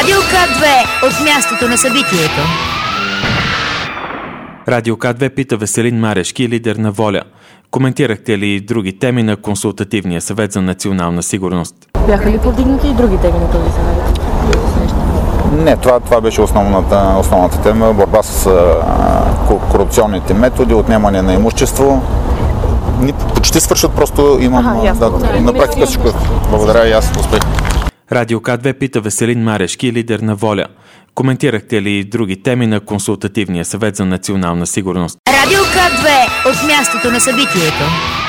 Радио К2 от мястото на събитието. Радио К2 пита Веселин Марешки, лидер на ВОЛЯ. Коментирахте ли други теми на Консултативния съвет за национална сигурност? Бяха ли повдигнати и други теми на този съвет? Не, това беше основната тема. Борба с корупционните методи, отнемане на имущество. Почти свършат, просто имам на практика всичко. Благодаря и аз. Успех. Радио К2 пита Веселин Марешки, лидер на ВОЛЯ. Коментирахте ли други теми на Консултативния съвет за национална сигурност? Радио К2 от мястото на събитието.